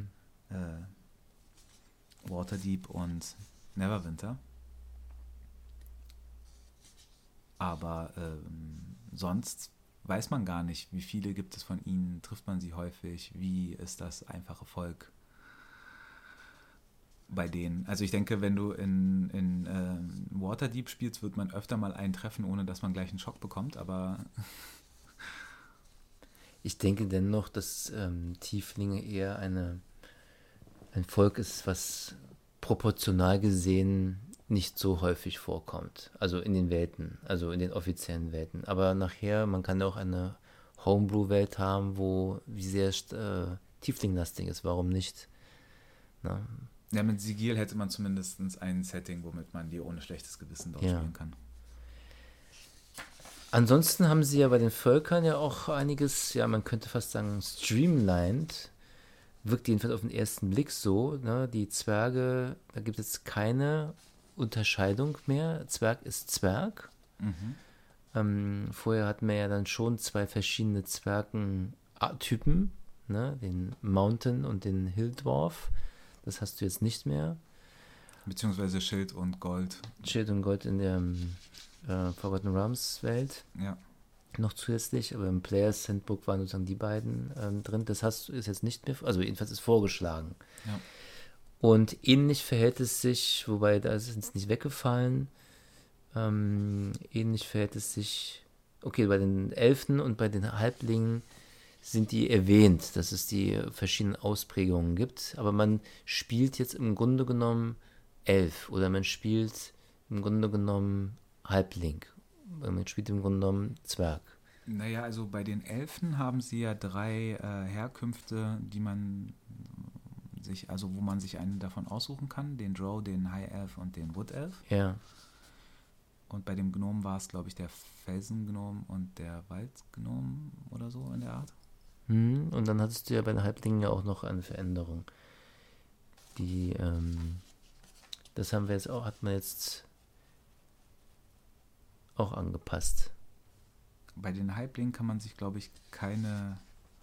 B: äh, Waterdeep und Neverwinter. Aber ähm, sonst weiß man gar nicht, wie viele gibt es von ihnen, trifft man sie häufig, wie ist das einfache Volk bei denen. Also ich denke, wenn du in, in äh, Waterdeep spielst, wird man öfter mal einen treffen, ohne dass man gleich einen Schock bekommt, aber
A: Ich denke dennoch, dass ähm, Tieflinge eher eine, ein Volk ist, was proportional gesehen nicht so häufig vorkommt. Also in den Welten, also in den offiziellen Welten. Aber nachher, man kann ja auch eine Homebrew-Welt haben, wo wie sehr äh, Tieflinglastig ist. Warum nicht? Na,
B: ja, mit Sigil hätte man zumindest ein Setting, womit man die ohne schlechtes Gewissen dort
A: Ja.
B: spielen kann.
A: Ansonsten haben sie ja bei den Völkern ja auch einiges, ja, man könnte fast sagen, streamlined. Wirkt jedenfalls auf den ersten Blick so. Ne? Die Zwerge, da gibt es keine Unterscheidung mehr. Zwerg ist Zwerg.
B: Mhm.
A: Ähm, vorher hatten wir ja dann schon zwei verschiedene Zwergentypen, ne? Den Mountain und den Hill Dwarf. Das hast du jetzt nicht mehr.
B: Beziehungsweise Schild und Gold.
A: Schild und Gold in der äh, Forgotten Realms Welt.
B: Ja.
A: Noch zusätzlich, aber im Players Handbook waren sozusagen die beiden ähm, drin. Das hast, ist jetzt nicht mehr, also jedenfalls ist vorgeschlagen.
B: Ja.
A: Und ähnlich verhält es sich, wobei da ist es nicht weggefallen, ähm, ähnlich verhält es sich, okay, bei den Elfen und bei den Halblingen sind die erwähnt, dass es die verschiedenen Ausprägungen gibt, aber man spielt jetzt im Grunde genommen Elf oder man spielt im Grunde genommen Halbling. Man spielt im Grunde genommen Zwerg.
B: Naja, also bei den Elfen haben sie ja drei äh, Herkünfte, die man sich, also wo man sich einen davon aussuchen kann, den Drow, den High Elf und den Wood Elf.
A: Ja.
B: Und bei dem Gnom war es, glaube ich, der Felsengnom und der Waldgnom oder so in der Art.
A: Hm, und dann hattest du ja bei den Halblingen ja auch noch eine Veränderung. Die, ähm, das haben wir jetzt auch, hat man jetzt auch angepasst.
B: Bei den Halblingen kann man sich, glaube ich, keine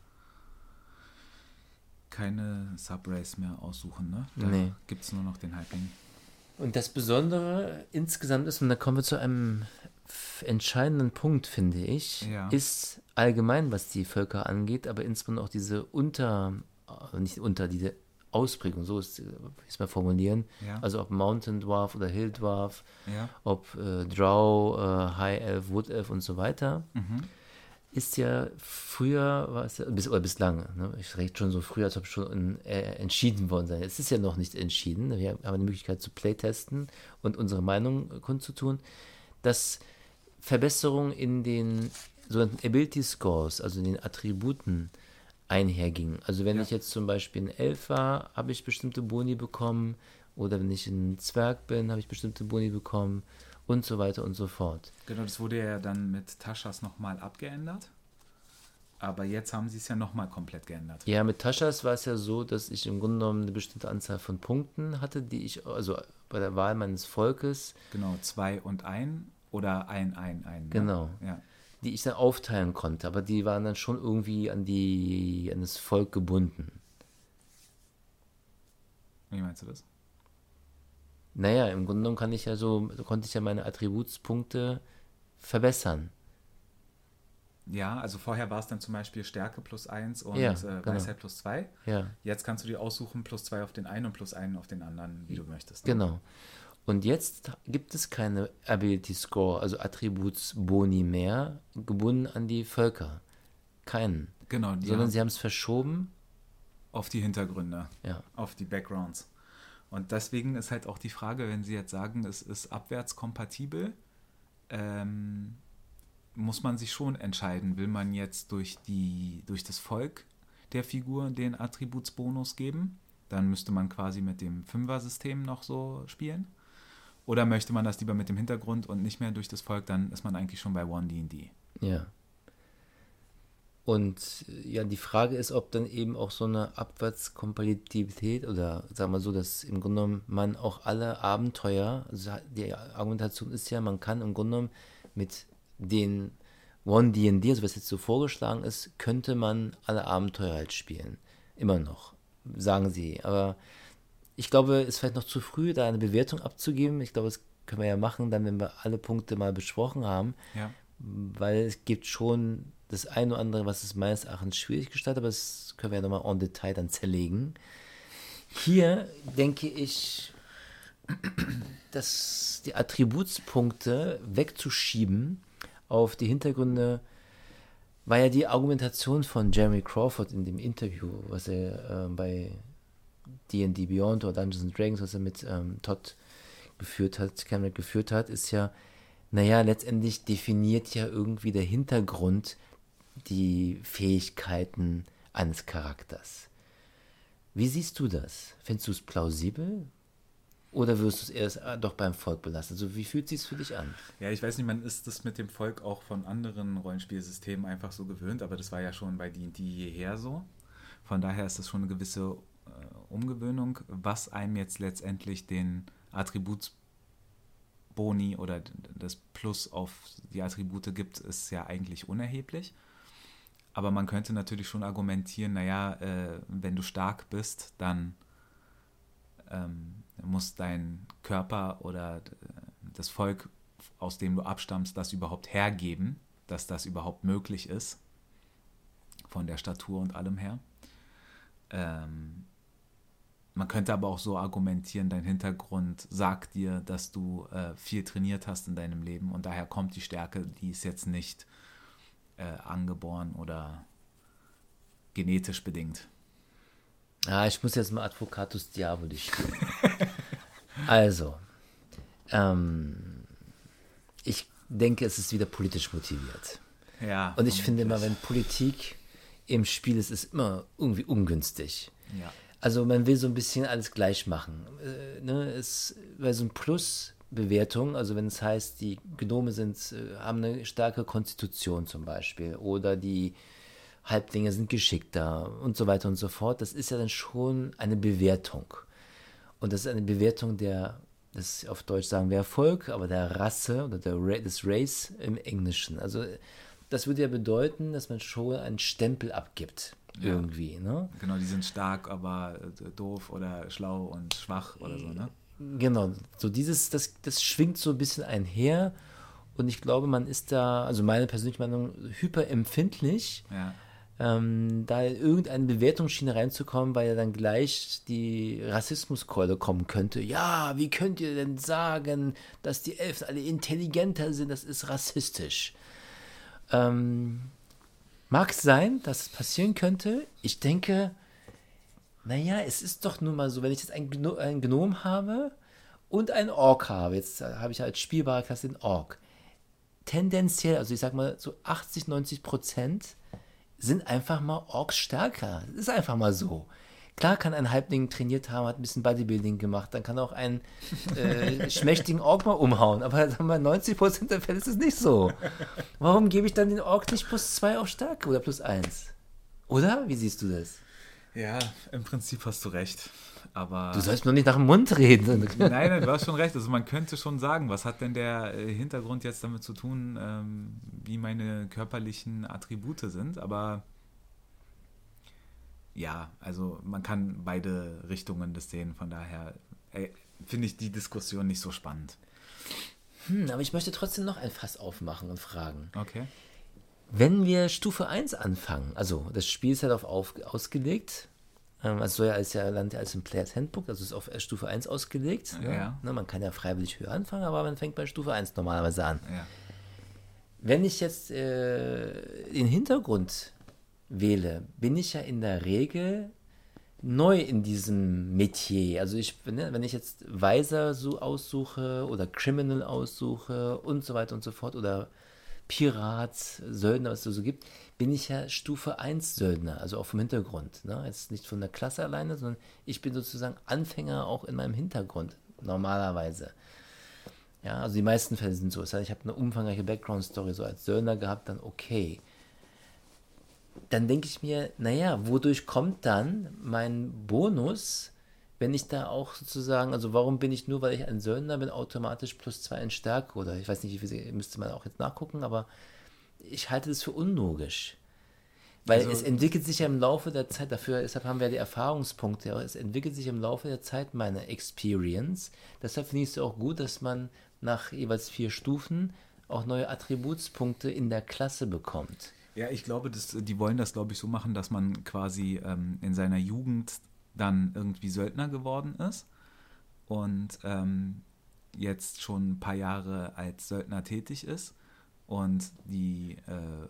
B: keine Subrace mehr aussuchen, ne? Da
A: Nee.
B: gibt es nur noch den Halbling.
A: Und das Besondere insgesamt ist, und da kommen wir zu einem f- entscheidenden Punkt, finde ich,
B: Ja.
A: ist allgemein, was die Völker angeht, aber insbesondere auch diese Unter, äh, nicht unter, diese Ausprägung, so ist, äh, will ich es mal formulieren,
B: Ja.
A: also ob Mountain Dwarf oder Hill Dwarf,
B: Ja.
A: ob äh, Drow, äh, High Elf, Wood Elf und so weiter,
B: Mhm.
A: ist ja früher, war es ja, bis, oder bislang, ne? Ich rede schon so früher, als ob schon in, äh, entschieden worden sei. Es ist ja noch nicht entschieden. Wir haben die Möglichkeit zu playtesten und unsere Meinung kundzutun, dass Verbesserungen in den sogenannten Ability Scores, also in den Attributen, einhergingen. Also wenn
B: Ja.
A: ich jetzt zum Beispiel ein Elf war, habe ich bestimmte Boni bekommen, oder wenn ich ein Zwerg bin, habe ich bestimmte Boni bekommen und so weiter und so fort.
B: Genau, das wurde ja dann mit Taschas nochmal abgeändert. Aber jetzt haben sie es ja nochmal komplett geändert.
A: Ja, mit Taschas war es ja so, dass ich im Grunde genommen eine bestimmte Anzahl von Punkten hatte, die ich, also bei der Wahl meines Volkes,
B: Genau, zwei und ein oder ein, ein, ein. Ne?
A: genau,
B: Ja.
A: die ich dann aufteilen konnte, aber die waren dann schon irgendwie an die, an das Volk gebunden.
B: Wie meinst du das?
A: Naja, im Grunde genommen kann ich ja so, konnte ich ja meine Attributspunkte verbessern.
B: Ja, also vorher war es dann zum Beispiel Stärke plus eins und
A: Ja,
B: äh,
A: genau.
B: Weisheit plus zwei.
A: Ja,
B: Jetzt kannst du dir aussuchen, plus zwei auf den einen und plus einen auf den anderen, wie du möchtest. Ne?
A: genau. Und jetzt gibt es keine Ability Score, also Attributsboni mehr, gebunden an die Völker. Keinen.
B: Genau, die
A: Sondern
B: haben
A: sie haben es verschoben.
B: auf die Hintergründe,
A: Ja.
B: auf die Backgrounds. Und deswegen ist halt auch die Frage, wenn sie jetzt sagen, es ist abwärtskompatibel, ähm, muss man sich schon entscheiden, will man jetzt durch, die, durch das Volk der Figur den Attributsbonus geben? Dann müsste man quasi mit dem Fünfer-System noch so spielen. Oder möchte man das lieber mit dem Hintergrund und nicht mehr durch das Volk, dann ist man eigentlich schon bei One D and D.
A: Ja. Und ja, die Frage ist, ob dann eben auch so eine Abwärtskompatibilität oder sagen wir so, dass im Grunde genommen man auch alle Abenteuer, also die Argumentation ist ja, man kann im Grunde genommen mit den One D and D, also was jetzt so vorgeschlagen ist, könnte man alle Abenteuer halt spielen. Immer noch, sagen sie. Aber ich glaube, es ist vielleicht noch zu früh, da eine Bewertung abzugeben. Ich glaube, das können wir ja machen, dann, wenn wir alle Punkte mal besprochen haben.
B: Ja.
A: Weil es gibt schon das eine oder andere, was es meines Erachtens schwierig gestaltet, aber das können wir ja nochmal en Detail dann zerlegen. Hier denke ich, dass die Attributspunkte wegzuschieben auf die Hintergründe war ja die Argumentation von Jeremy Crawford in dem Interview, was er äh, bei D and D Beyond oder Dungeons and Dragons, was er mit ähm, Todd geführt hat, Cameron geführt hat, ist ja, naja, letztendlich definiert ja irgendwie der Hintergrund die Fähigkeiten eines Charakters. Wie siehst du das? Findest du es plausibel? Oder wirst du es erst äh, doch beim Volk belassen? Also wie fühlt es sich für dich an?
B: Ja, ich weiß nicht, man ist das mit dem Volk auch von anderen Rollenspielsystemen einfach so gewöhnt, aber das war ja schon bei D und D jeher so. Von daher ist das schon eine gewisse äh, Umgewöhnung, was einem jetzt letztendlich den Attributsboni oder das Plus auf die Attribute gibt, ist ja eigentlich unerheblich. Aber man könnte natürlich schon argumentieren, naja, äh, wenn du stark bist, dann ähm, muss dein Körper oder das Volk, aus dem du abstammst, das überhaupt hergeben, dass das überhaupt möglich ist, von der Statur und allem her. Ähm, man könnte aber auch so argumentieren, dein Hintergrund sagt dir, dass du äh, viel trainiert hast in deinem Leben und daher kommt die Stärke, die ist jetzt nicht äh, angeboren oder genetisch bedingt.
A: Ah, ich muss jetzt mal Advocatus Diaboli spielen. Also, ähm, ich denke, es ist wieder politisch motiviert.
B: Ja,
A: und ich finde immer,
B: vermutlich.
A: wenn Politik im Spiel ist, ist immer irgendwie ungünstig.
B: Ja.
A: Also man will so ein bisschen alles gleich machen. Äh, ne, es, bei so einer Plus-Bewertung, also wenn es heißt, die Gnome sind, äh, haben eine starke Konstitution zum Beispiel oder die Halblinge sind geschickter und so weiter und so fort, das ist ja dann schon eine Bewertung. Und das ist eine Bewertung der, das auf Deutsch sagen wir Erfolg, aber der Rasse oder der Ra- des Race im Englischen. Also das würde ja bedeuten, dass man schon einen Stempel abgibt.
B: Ja.
A: Irgendwie, ne?
B: Genau, die sind stark, aber äh, doof oder schlau und schwach oder so, ne?
A: Genau, so dieses, das, das schwingt so ein bisschen einher und ich glaube, man ist da, also meine persönliche Meinung, hyperempfindlich,
B: Ja.
A: ähm, da in irgendeine Bewertungsschiene reinzukommen, weil ja dann gleich die Rassismuskeule kommen könnte. Ja, wie könnt ihr denn sagen, dass die Elfen alle intelligenter sind? Das ist rassistisch. Ähm, mag sein, dass es passieren könnte. Ich denke, naja, es ist doch nun mal so, wenn ich jetzt einen, Gno einen Gnom habe und einen Ork habe, jetzt habe ich als spielbare Klasse den Ork. Tendenziell, also ich sag mal so achtzig, neunzig Prozent sind einfach mal Orks stärker. Das ist einfach mal so. Klar kann ein Halbling trainiert haben, hat ein bisschen Bodybuilding gemacht, dann kann auch ein äh, schmächtigen Ork mal umhauen, aber sagen wir, neunzig Prozent der Fälle ist es nicht so. Warum gebe ich dann den Ork nicht plus zwei auf Stärke oder plus eins? Oder? Wie siehst du das?
B: Ja, im Prinzip hast du recht. Aber
A: Du sollst mir nicht nach dem Mund reden.
B: nein, nein, du hast schon recht. Also man könnte schon sagen, was hat denn der äh, Hintergrund jetzt damit zu tun, ähm, wie meine körperlichen Attribute sind. Aber ja, also man kann beide Richtungen das sehen. Von daher äh, finde ich die Diskussion nicht so spannend.
A: Hm, aber ich möchte trotzdem noch ein Fass aufmachen und fragen.
B: Okay.
A: Wenn wir Stufe eins anfangen, also das Spiel ist ja darauf auf, ausgelegt, ähm, also soll ja als ja landet ja als ein Players Handbook, also ist auf Stufe eins ausgelegt. Ne?
B: Ja.
A: Ne, man kann ja freiwillig höher anfangen, aber man fängt bei Stufe eins normalerweise an.
B: Ja.
A: Wenn ich jetzt äh, den Hintergrund wähle, bin ich ja in der Regel neu in diesem Metier. Also ich, ne, wenn ich jetzt Weiser so aussuche oder Criminal aussuche und so weiter und so fort oder Pirat, Söldner, was es so gibt, bin ich ja Stufe eins Söldner, also auch vom Hintergrund. Ne? Jetzt nicht von der Klasse alleine, sondern ich bin sozusagen Anfänger auch in meinem Hintergrund, normalerweise. Ja, also die meisten Fälle sind so. Das heißt, ich habe eine umfangreiche Background-Story so als Söldner gehabt, dann okay. Dann denke ich mir, naja, wodurch kommt dann mein Bonus, wenn ich da auch sozusagen, also warum bin ich nur, weil ich ein Söldner bin, automatisch plus zwei in Stärke oder ich weiß nicht, wie viel, müsste man auch jetzt nachgucken, aber ich halte das für unlogisch. Weil
B: Also-
A: es entwickelt sich ja im Laufe der Zeit, dafür, deshalb haben wir ja die Erfahrungspunkte, aber es entwickelt sich im Laufe der Zeit meine Experience. Deshalb finde ich es auch gut, dass man nach jeweils vier Stufen auch neue Attributspunkte in der Klasse bekommt.
B: Ja, ich glaube, das, die wollen das, glaube ich, so machen, dass man quasi ähm, in seiner Jugend dann irgendwie Söldner geworden ist und ähm, jetzt schon ein paar Jahre als Söldner tätig ist und die äh,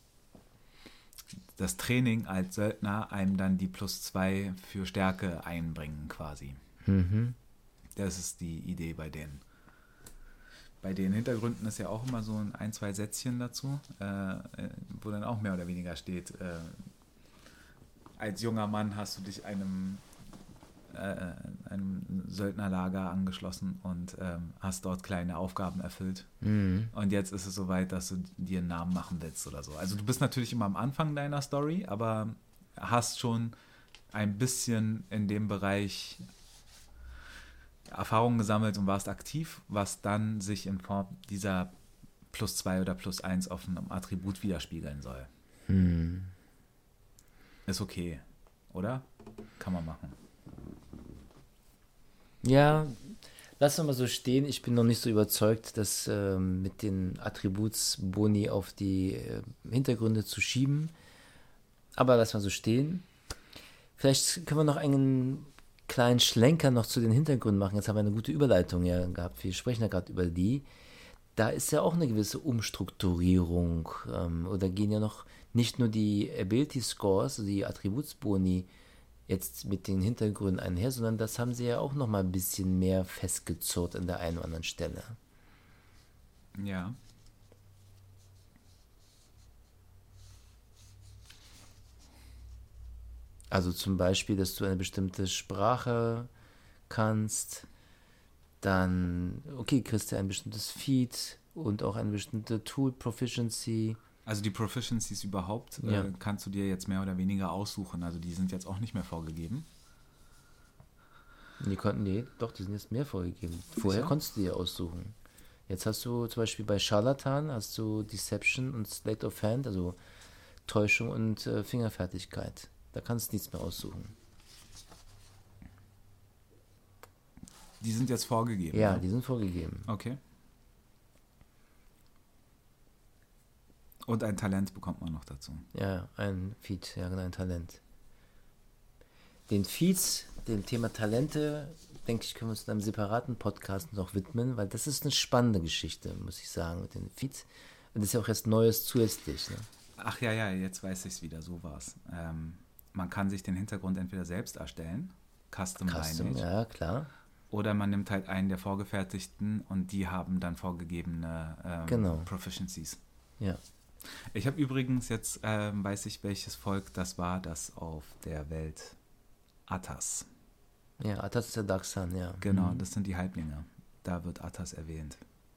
B: das Training als Söldner einem dann die plus zwei für Stärke einbringen quasi.
A: Mhm.
B: Das ist die Idee bei denen. Bei den Hintergründen ist ja auch immer so ein, ein zwei Sätzchen dazu, äh, wo dann auch mehr oder weniger steht, äh, als junger Mann hast du dich einem, äh, einem Söldnerlager angeschlossen und ähm, hast dort kleine Aufgaben erfüllt.
A: Mhm.
B: Und jetzt ist es soweit, dass du dir einen Namen machen willst oder so. Also du bist natürlich immer am Anfang deiner Story, aber hast schon ein bisschen in dem Bereich Erfahrungen gesammelt und warst aktiv, was dann sich in Form dieser plus zwei oder plus eins auf einem Attribut widerspiegeln soll.
A: Mhm.
B: Ist okay, oder? Kann man machen.
A: Ja, lass uns mal so stehen. Ich bin noch nicht so überzeugt, das ähm, mit den Attributsboni auf die äh, Hintergründe zu schieben. Aber lass mal so stehen. Vielleicht können wir noch einen kleinen Schlenker noch zu den Hintergründen machen. Jetzt haben wir eine gute Überleitung ja gehabt. Wir sprechen ja gerade über die. Da ist ja auch eine gewisse Umstrukturierung. Ähm, oder gehen ja noch nicht nur die Ability Scores, also die Attributsboni, jetzt mit den Hintergründen einher, sondern das haben sie ja auch noch mal ein bisschen mehr festgezurrt an der einen oder anderen Stelle.
B: Ja.
A: Also zum Beispiel, dass du eine bestimmte Sprache kannst, dann, okay, kriegst du ein bestimmtes Feed und auch eine bestimmte Tool-Proficiency.
B: Also die Proficiencies überhaupt
A: Ja.
B: äh, kannst du dir jetzt mehr oder weniger aussuchen. Also die sind jetzt auch nicht mehr vorgegeben.
A: Die konnten, nee, doch, die sind jetzt mehr vorgegeben. Vorher
B: Sicher?
A: konntest du dir aussuchen. Jetzt hast du zum Beispiel bei Charlatan hast du Deception und Sleight of Hand, also Täuschung und äh, Fingerfertigkeit. Da kannst du nichts mehr aussuchen.
B: Die sind jetzt vorgegeben.
A: Ja,
B: ne?
A: die sind vorgegeben.
B: Okay. Und ein Talent bekommt man noch dazu.
A: Ja, ein Feed, ja genau, ein Talent. Den Feeds, dem Thema Talente, denke ich, können wir uns in einem separaten Podcast noch widmen, weil das ist eine spannende Geschichte, muss ich sagen, mit den Feeds. Und das ist ja auch erst Neues zusätzlich. Ne?
B: Ach ja, ja, jetzt weiß ich es wieder, so war es. Ähm, man kann sich den Hintergrund entweder selbst erstellen, Custom,
A: Custom,
B: Lineage,
A: ja, klar.
B: oder man nimmt halt einen der vorgefertigten und die haben dann vorgegebene ähm,
A: Genau.
B: Proficiencies.
A: Ja.
B: Ich habe übrigens jetzt, ähm, weiß ich, welches Volk das war, das auf der Welt Attas.
A: Ja, das ist der Daxan, ja.
B: Genau,
A: Mhm.
B: das sind die Halblinge. Da wird Attas erwähnt.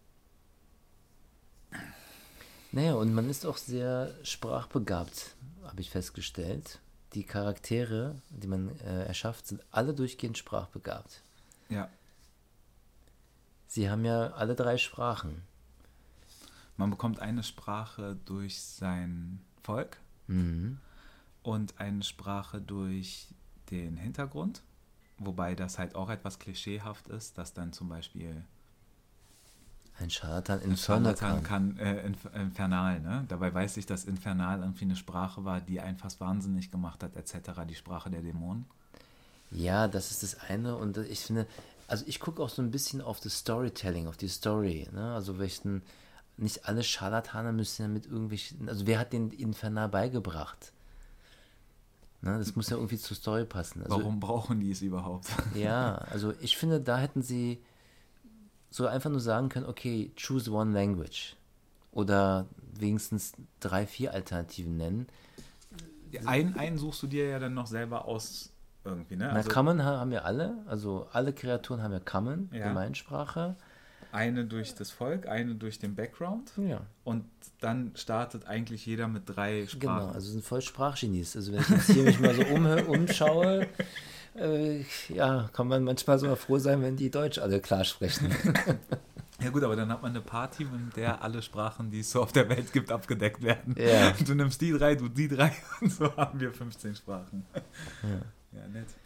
A: Naja, und man ist auch sehr sprachbegabt, habe ich festgestellt. Die Charaktere, die man äh, erschafft, sind alle durchgehend sprachbegabt.
B: Ja,
A: Sie haben ja alle drei Sprachen.
B: man bekommt eine Sprache durch sein Volk
A: Mhm.
B: und eine Sprache durch den Hintergrund, wobei das halt auch etwas klischeehaft ist, dass dann zum Beispiel
A: Ein Charlatan
B: ein
A: Infernal
B: Charlatan
A: kann.
B: kann äh, Inf Infernal, ne? Dabei weiß ich, dass Infernal irgendwie eine Sprache war, die einen fast wahnsinnig gemacht hat, et cetera, die Sprache der Dämonen.
A: Ja, das ist das eine. Und ich finde, also ich gucke auch so ein bisschen auf das Storytelling, auf die Story. Ne? Also welchen, nicht alle Scharlatane müssen ja mit irgendwelchen, also wer hat den Infernal beigebracht? Ne? Das muss ja irgendwie zur Story passen. Also,
B: Warum brauchen die es überhaupt?
A: Ja, also ich finde, da hätten sie so einfach nur sagen können, okay, choose one language. Oder wenigstens drei, vier Alternativen nennen.
B: Einen, einen suchst du dir ja dann noch selber aus irgendwie, ne?
A: Na, Common ha- haben ja alle, also alle Kreaturen haben ja Common,
B: Ja.
A: Gemeinsprache.
B: Eine durch das Volk, eine durch den Background
A: Ja,
B: und dann startet eigentlich jeder mit drei Sprachen.
A: genau, also sind voll Sprachgenies. Also wenn ich jetzt hier mich mal so um, umschaue, äh, ja, kann man manchmal sogar froh sein, wenn die Deutsch alle klar sprechen.
B: Ja gut, aber dann hat man eine Party, in der alle Sprachen, die es so auf der Welt gibt, abgedeckt werden.
A: Ja.
B: Du nimmst die drei, du die drei und so haben wir fünfzehn Sprachen.
A: Ja.
B: Ja, nett.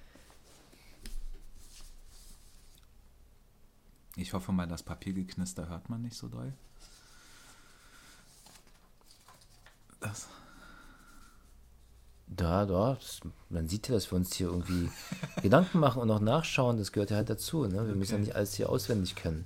B: Ich hoffe mal, das Papiergeknister hört man nicht so doll. Das.
A: Da, da, das, man sieht ja, dass wir uns hier irgendwie Gedanken machen und auch nachschauen, das gehört ja halt dazu. Ne? Wir
B: Okay.
A: müssen ja nicht alles hier auswendig können.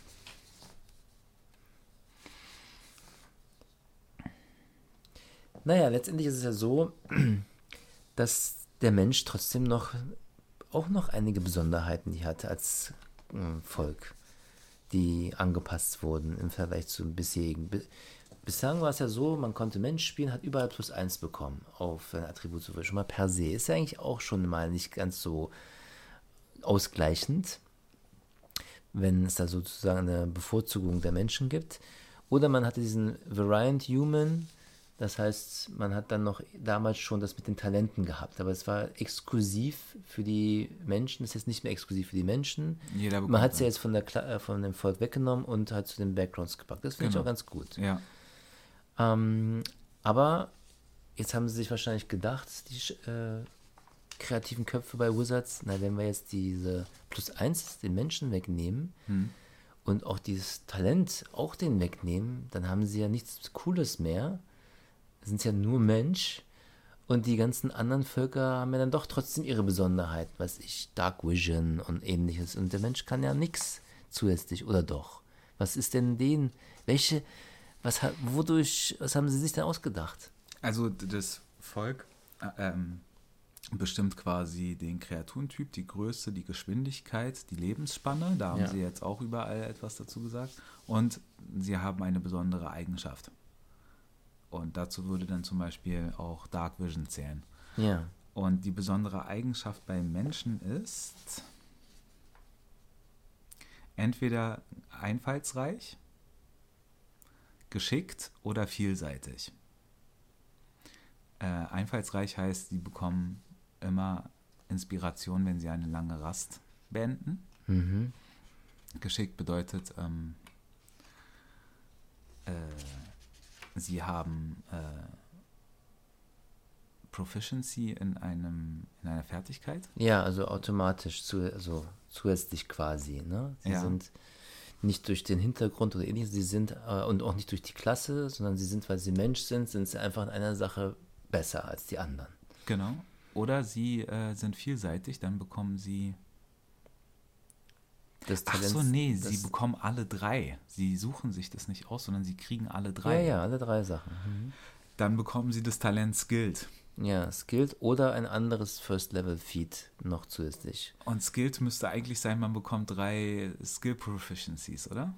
A: Naja, letztendlich ist es ja so, dass der Mensch trotzdem noch auch noch einige Besonderheiten hier hatte als äh, Volk, die angepasst wurden im Vergleich zum bisherigen. Bi- Bislang war es ja so, man konnte Mensch spielen, hat überall plus eins bekommen auf ein Attribut, so schon mal per se. Ist ja eigentlich auch schon mal nicht ganz so ausgleichend, wenn es da sozusagen eine Bevorzugung der Menschen gibt. Oder man hatte diesen Variant Human, das heißt, man hat dann noch damals schon das mit den Talenten gehabt, aber es war exklusiv für die Menschen, das ist jetzt nicht mehr exklusiv für die Menschen.
B: Jeder
A: Man
B: bekommt
A: hat es ja
B: eins.
A: jetzt von, der, Kla- äh, von dem Volk weggenommen und hat zu den Backgrounds gepackt. Das finde ich
B: Genau.
A: auch ganz gut.
B: Ja.
A: Ähm, aber jetzt haben sie sich wahrscheinlich gedacht, die äh, kreativen Köpfe bei Wizards, na, wenn wir jetzt diese plus eins den Menschen wegnehmen
B: Hm.
A: und auch dieses Talent auch den wegnehmen, dann haben sie ja nichts Cooles mehr. Sind ja nur Mensch und die ganzen anderen Völker haben ja dann doch trotzdem ihre Besonderheiten, weiß ich, Dark Vision und ähnliches. Und der Mensch kann ja nichts zusätzlich, oder doch? Was ist denn denen, welche, was hat, wodurch, was haben sie sich denn ausgedacht?
B: Also d- das Volk äh, ähm, bestimmt quasi den Kreaturentyp, die Größe, die Geschwindigkeit, die Lebensspanne. Da haben
A: Ja.
B: sie jetzt auch überall etwas dazu gesagt. Und sie haben eine besondere Eigenschaft. Und dazu würde dann zum Beispiel auch Dark Vision zählen.
A: Ja,
B: Und die besondere Eigenschaft beim Menschen ist entweder einfallsreich, geschickt oder vielseitig. Äh, einfallsreich heißt, sie bekommen immer Inspiration, wenn sie eine lange Rast beenden.
A: mhm.
B: Geschickt bedeutet, ähm, äh, sie haben äh, Proficiency in, einem, in einer Fertigkeit.
A: Ja, also automatisch, zu, also zusätzlich quasi, ne? Sie
B: Ja.
A: sind nicht durch den Hintergrund oder ähnliches, sie sind, äh, und auch nicht durch die Klasse, sondern sie sind, weil sie Mensch sind, sind sie einfach in einer Sache besser als die anderen.
B: Genau. Oder sie äh, sind vielseitig, dann bekommen sie.
A: Das
B: Ach
A: Talent,
B: so, nee,
A: das,
B: sie bekommen alle drei. Sie suchen sich das nicht aus, sondern sie kriegen alle drei.
A: Ja, ja, alle drei Sachen. Mhm.
B: Dann bekommen sie das Talent Skilled.
A: Ja, Skilled oder ein anderes First-Level-Feed noch zusätzlich.
B: Und Skilled müsste eigentlich sein, man bekommt drei Skill Proficiencies, oder?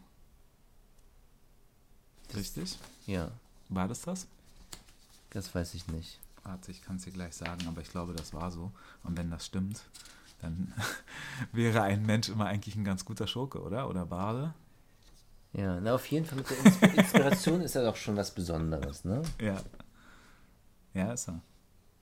B: Richtig?
A: Ja,
B: War das das?
A: das weiß ich nicht.
B: Warte, ich kann es dir gleich sagen, aber ich glaube, das war so. Und wenn das stimmt, dann wäre ein Mensch immer eigentlich ein ganz guter Schurke, oder? Oder Barde?
A: Ja, na auf jeden Fall mit der Ins- Inspiration ist ja doch schon was Besonderes, ne?
B: Ja. Ja, ist er.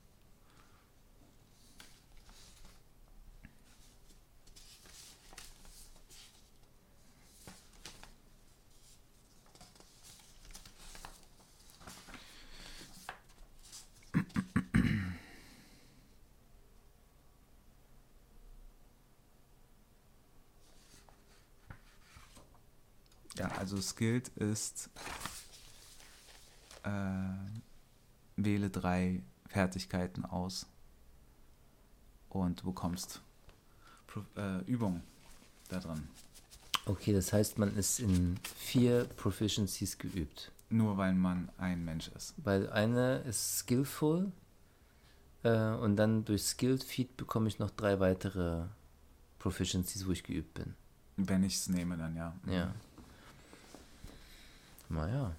B: Ja, also Skilled ist äh, wähle drei Fertigkeiten aus und du bekommst Pro äh, Übung da drin.
A: Okay, das heißt, man ist in vier Proficiencies geübt.
B: Nur weil man ein Mensch ist.
A: Weil eine ist skillful äh, und dann durch Skilled Feed bekomme ich noch drei weitere Proficiencies, wo ich geübt bin.
B: Wenn ich es nehme, dann ja.
A: Ja. Naja,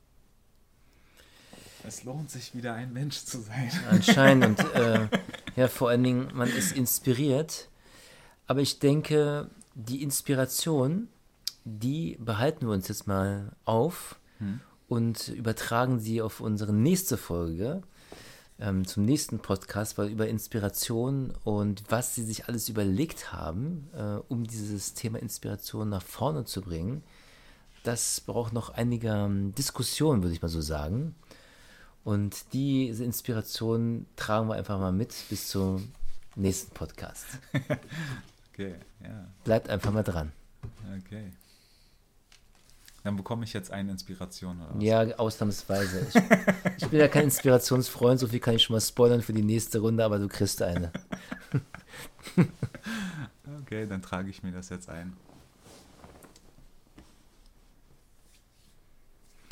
B: Es lohnt sich wieder ein Mensch zu sein.
A: anscheinend. Und äh, ja, vor allen Dingen, man ist inspiriert. Aber ich denke, die Inspiration, die behalten wir uns jetzt mal auf
B: Hm.
A: und übertragen sie auf unsere nächste Folge, ähm, zum nächsten Podcast, weil über Inspiration und was sie sich alles überlegt haben, äh, um dieses Thema Inspiration nach vorne zu bringen, das braucht noch einige ähm, Diskussionen, würde ich mal so sagen. Und diese Inspiration tragen wir einfach mal mit bis zum nächsten Podcast.
B: Okay, ja,
A: Bleibt einfach mal dran.
B: okay. Dann bekomme ich jetzt eine Inspiration, oder was?
A: Ja, ausnahmsweise. Ich, ich bin ja kein Inspirationsfreund, so viel kann ich schon mal spoilern für die nächste Runde, aber du kriegst eine.
B: Okay, dann trage ich mir das jetzt ein.